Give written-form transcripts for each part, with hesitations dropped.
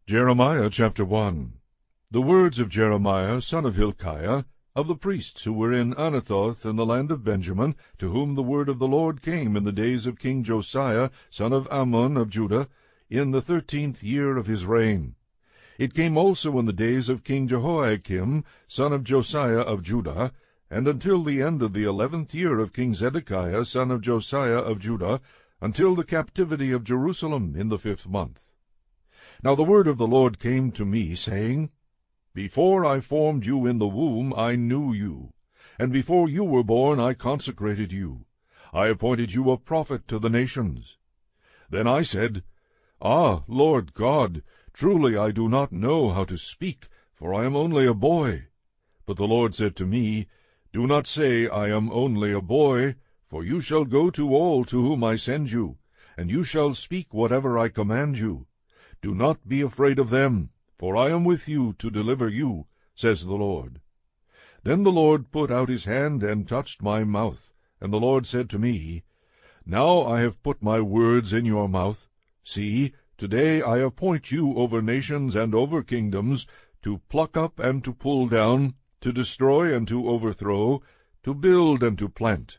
Jeremiah chapter 1. The words of Jeremiah son of Hilkiah, of the priests who were in Anathoth in the land of Benjamin, to whom the word of the Lord came in the days of King Josiah son of Ammon of Judah, in the 13th year of his reign. It came also in the days of King Jehoiakim son of Josiah of Judah, and until the end of the 11th year of King Zedekiah son of Josiah of Judah, until the captivity of Jerusalem in the 5th month. Now the word of the Lord came to me, saying, Before I formed you in the womb I knew you, and before you were born I consecrated you. I appointed you a prophet to the nations. Then I said, Ah, Lord God, truly I do not know how to speak, for I am only a boy. But the Lord said to me, Do not say, I am only a boy, for you shall go to all to whom I send you, and you shall speak whatever I command you. Do not be afraid of them, for I am with you to deliver you, says the Lord. Then the Lord put out his hand and touched my mouth, and the Lord said to me, Now I have put my words in your mouth. See, today I appoint you over nations and over kingdoms, to pluck up and to pull down, to destroy and to overthrow, to build and to plant.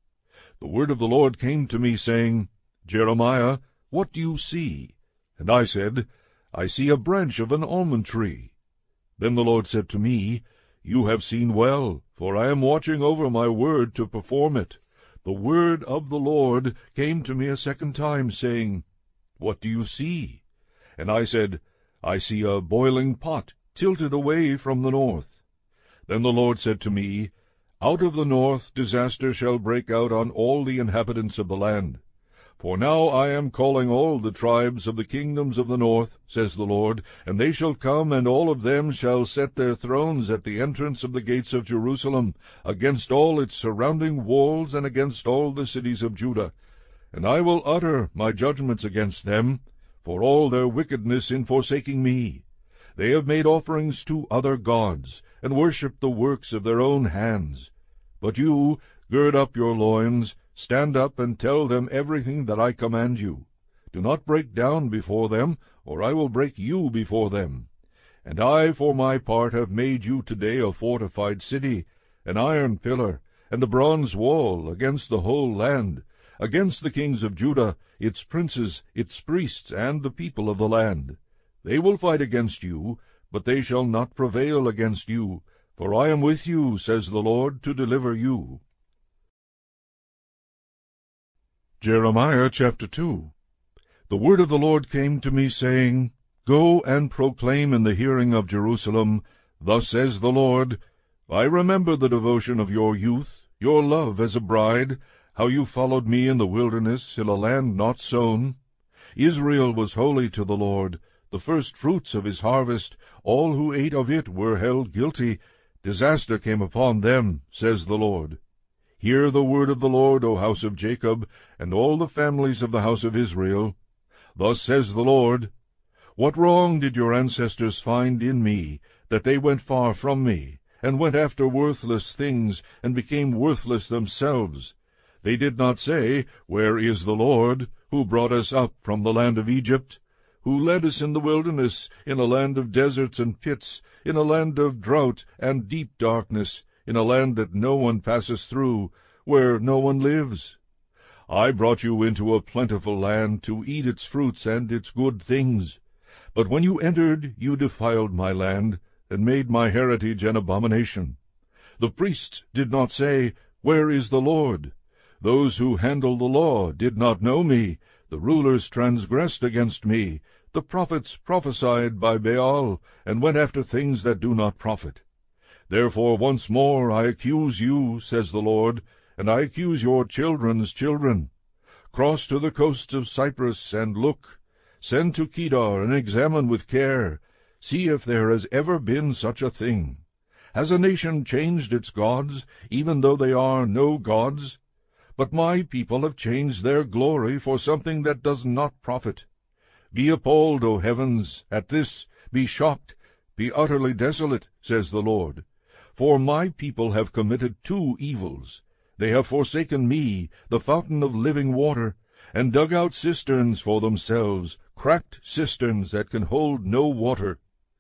The word of the Lord came to me, saying, Jeremiah, what do you see? And I said, I see a branch of an almond tree. Then the Lord said to me, You have seen well, for I am watching over my word to perform it. The word of the Lord came to me a second time, saying, What do you see? And I said, I see a boiling pot tilted away from the north. Then the Lord said to me, Out of the north disaster shall break out on all the inhabitants of the land. For now I am calling all the tribes of the kingdoms of the north, says the Lord, and they shall come, and all of them shall set their thrones at the entrance of the gates of Jerusalem, against all its surrounding walls, and against all the cities of Judah. And I will utter my judgments against them, for all their wickedness in forsaking me. They have made offerings to other gods, and worshipped the works of their own hands. But you, gird up your loins, stand up and tell them everything that I command you. Do not break down before them, or I will break you before them. And I, for my part, have made you today a fortified city, an iron pillar, and a bronze wall against the whole land, against the kings of Judah, its princes, its priests, and the people of the land. They will fight against you, but they shall not prevail against you, for I am with you, says the Lord, to deliver you. Jeremiah chapter 2. The word of the Lord came to me, saying, Go and proclaim in the hearing of Jerusalem, Thus says the Lord, I remember the devotion of your youth, your love as a bride, how you followed me in the wilderness, in a land not sown. Israel was holy to the Lord, the first fruits of his harvest. All who ate of it were held guilty. Disaster came upon them, says the Lord. Hear the word of the Lord, O house of Jacob, and all the families of the house of Israel. Thus says the Lord, What wrong did your ancestors find in me, that they went far from me, and went after worthless things, and became worthless themselves? They did not say, Where is the Lord, who brought us up from the land of Egypt, who led us in the wilderness, in a land of deserts and pits, in a land of drought and deep darkness, in a land that no one passes through, where no one lives. I brought you into a plentiful land to eat its fruits and its good things. But when you entered, you defiled my land, and made my heritage an abomination. The priests did not say, Where is the Lord? Those who handle the law did not know me. The rulers transgressed against me. The prophets prophesied by Baal, and went after things that do not profit. Therefore once more I accuse you, says the Lord, and I accuse your children's children. Cross to the coast of Cyprus, and look. Send to Kedar, and examine with care. See if there has ever been such a thing. Has a nation changed its gods, even though they are no gods? But my people have changed their glory for something that does not profit. Be appalled, O heavens, at this, be shocked, be utterly desolate, says the Lord. For my people have committed two evils. They have forsaken me, the fountain of living water, and dug out cisterns for themselves, cracked cisterns that can hold no water.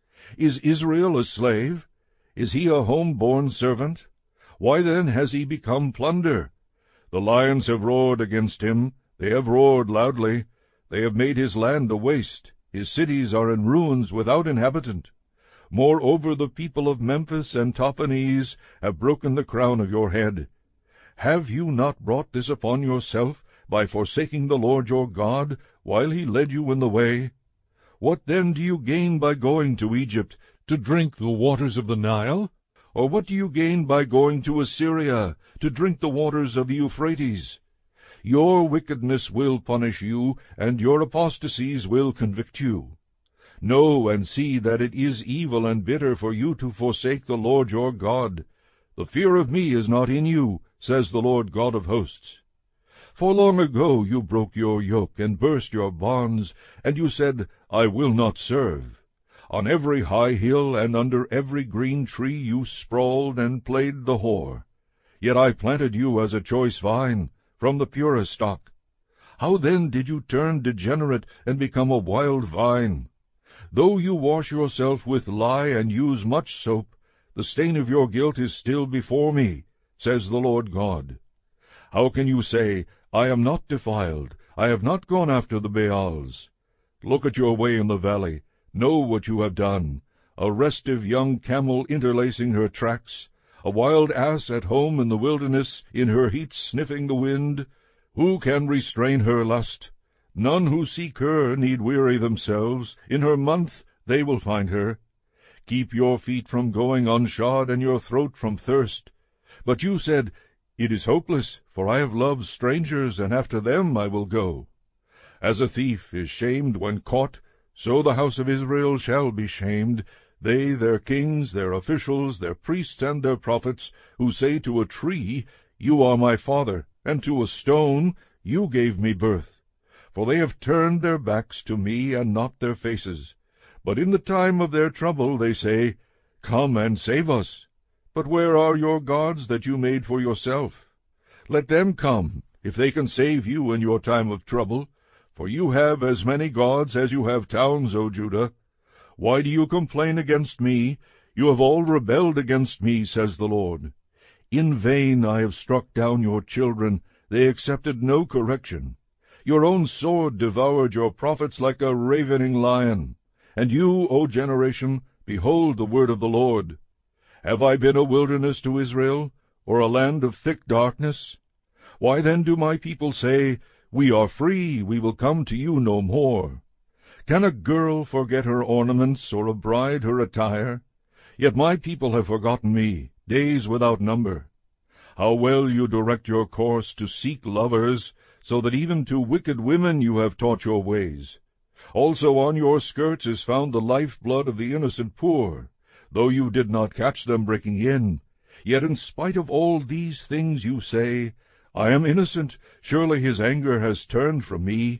Is Israel a slave? Is he a home-born servant? Why then has he become plunder? The lions have roared against him, they have roared loudly. They have made his land a waste, his cities are in ruins without inhabitant. Moreover, the people of Memphis and Tahpanhes have broken the crown of your head. Have you not brought this upon yourself by forsaking the Lord your God, while he led you in the way? What then do you gain by going to Egypt, to drink the waters of the Nile? Or what do you gain by going to Assyria, to drink the waters of Euphrates? Your wickedness will punish you, and your apostasies will convict you. Know and see that it is evil and bitter for you to forsake the Lord your God. The fear of me is not in you, says the Lord God of hosts. For long ago you broke your yoke and burst your bonds, and you said, I will not serve. On every high hill and under every green tree you sprawled and played the whore. Yet I planted you as a choice vine, from the purest stock. How then did you turn degenerate and become a wild vine? Though you wash yourself with lye and use much soap, the stain of your guilt is still before me, says the Lord God. How can you say, I am not defiled, I have not gone after the Baals? Look at your way in the valley, know what you have done, a restive young camel interlacing her tracks, a wild ass at home in the wilderness, in her heat sniffing the wind. Who can restrain her lust? None who seek her need weary themselves. In her month they will find her. Keep your feet from going unshod, and your throat from thirst. But you said, It is hopeless, for I have loved strangers, and after them I will go. As a thief is shamed when caught, so the house of Israel shall be shamed, they, their kings, their officials, their priests, and their prophets, who say to a tree, You are my father, and to a stone, You gave me birth. For they have turned their backs to me, and not their faces. But in the time of their trouble they say, Come and save us. But where are your gods that you made for yourself? Let them come, if they can save you in your time of trouble. For you have as many gods as you have towns, O Judah. Why do you complain against me? You have all rebelled against me, says the Lord. In vain I have struck down your children. They accepted no correction. Your own sword devoured your prophets like a ravening lion. And you, O generation, behold the word of the Lord. Have I been a wilderness to Israel, or a land of thick darkness? Why then do my people say, We are free, we will come to you no more? Can a girl forget her ornaments, or a bride her attire? Yet my people have forgotten me, days without number. How well you direct your course to seek lovers, so that even to wicked women you have taught your ways. Also on your skirts is found the life-blood of the innocent poor, though you did not catch them breaking in. Yet in spite of all these things you say, I am innocent, surely his anger has turned from me.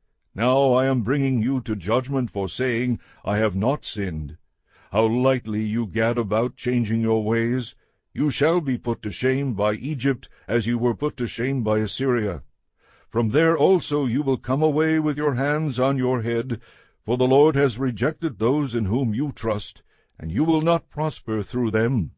Now I am bringing you to judgment for saying, I have not sinned. How lightly you gad about, changing your ways! You shall be put to shame by Egypt, as you were put to shame by Assyria. From there also you will come away with your hands on your head, for the Lord has rejected those in whom you trust, and you will not prosper through them.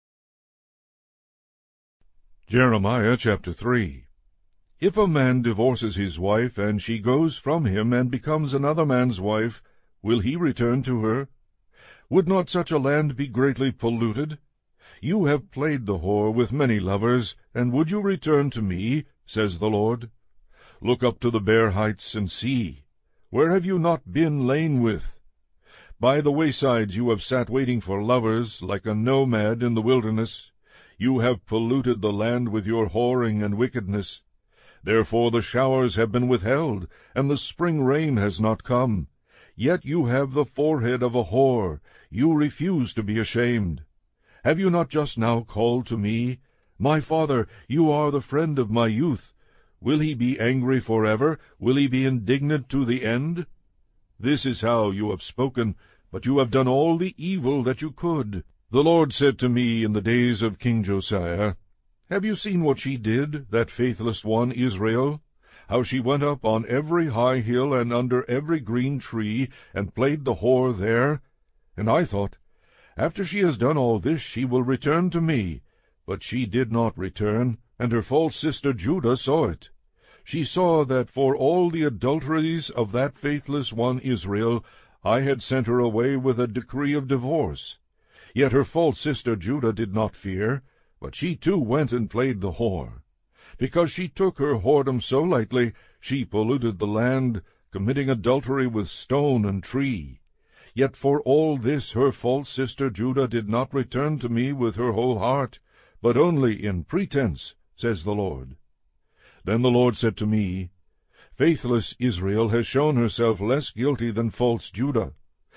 Jeremiah chapter 3. If a man divorces his wife, and she goes from him and becomes another man's wife, will he return to her? Would not such a land be greatly polluted? You have played the whore with many lovers, and would you return to me, says the Lord? Look up to the bare heights and see. Where have you not been lain with? By the waysides you have sat waiting for lovers, like a nomad in the wilderness. You have polluted the land with your whoring and wickedness. Therefore the showers have been withheld, and the spring rain has not come. Yet you have the forehead of a whore. You refuse to be ashamed. Have you not just now called to me, My father, you are the friend of my youth? Will he be angry forever? Will he be indignant to the end? This is how you have spoken, but you have done all the evil that you could. The Lord said to me in the days of King Josiah, Have you seen what she did, that faithless one Israel? how she went up on every high hill and under every green tree, and played the whore there. And I thought, after she has done all this, she will return to me. But she did not return, and her false sister Judah saw it. She saw that for all the adulteries of that faithless one Israel, I had sent her away with a decree of divorce. Yet her false sister Judah did not fear, but she too went and played the whore. Because she took her whoredom so lightly, she polluted the land, committing adultery with stone and tree. Yet for all this her false sister Judah did not return to me with her whole heart, but only in pretense, says the Lord. Then the Lord said to me, Faithless Israel has shown herself less guilty than false Judah.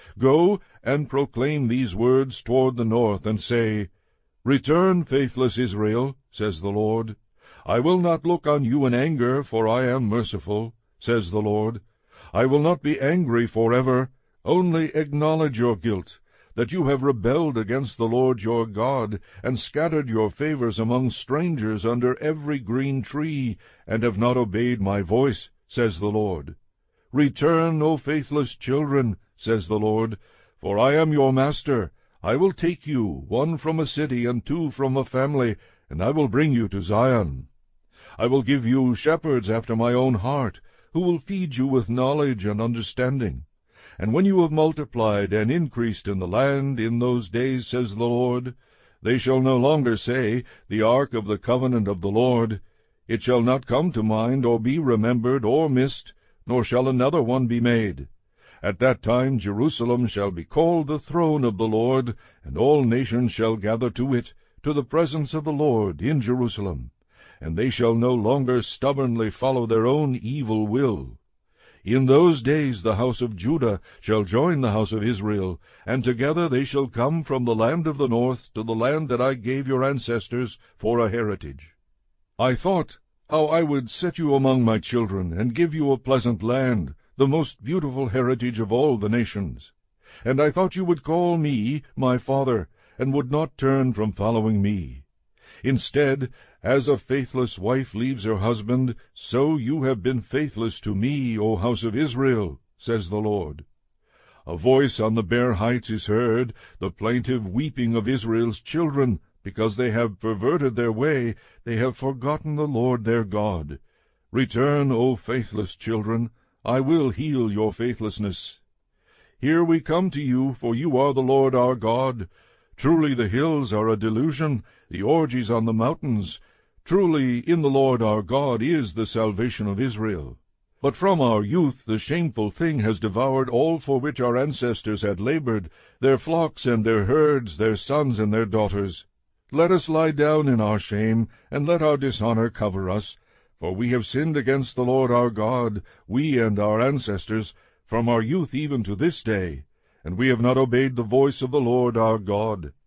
Go and proclaim these words toward the north, and say, Return, faithless Israel, says the Lord. I will not look on you in anger, for I am merciful, says the Lord. I will not be angry forever. Only acknowledge your guilt, that you have rebelled against the Lord your God, and scattered your favors among strangers under every green tree, and have not obeyed my voice, says the Lord. Return, O faithless children, says the Lord, for I am your master. I will take you, one from a city and two from a family, and I will bring you to Zion. I will give you shepherds after my own heart, who will feed you with knowledge and understanding. And when you have multiplied and increased in the land in those days, says the Lord, they shall no longer say, The ark of the covenant of the Lord. It shall not come to mind, or be remembered, or missed, nor shall another one be made. At that time Jerusalem shall be called the throne of the Lord, and all nations shall gather to it, to the presence of the Lord in Jerusalem. And they shall no longer stubbornly follow their own evil will. In those days the house of Judah shall join the house of Israel, and together they shall come from the land of the north to the land that I gave your ancestors for a heritage. I thought how I would set you among my children, and give you a pleasant land, the most beautiful heritage of all the nations. And I thought you would call me my father, and would not turn from following me. Instead, as a faithless wife leaves her husband, so you have been faithless to me, O house of Israel, says the Lord. A voice on the bare heights is heard, the plaintive weeping of Israel's children, because they have perverted their way, they have forgotten the Lord their God. Return, O faithless children, I will heal your faithlessness. Here we come to you, for you are the Lord our God. Truly the hills are a delusion, the orgies on the mountains. Truly in the Lord our God is the salvation of Israel. But from our youth the shameful thing has devoured all for which our ancestors had labored, their flocks and their herds, their sons and their daughters. Let us lie down in our shame, and let our dishonor cover us. For we have sinned against the Lord our God, we and our ancestors, from our youth even to this day, and we have not obeyed the voice of the Lord our God.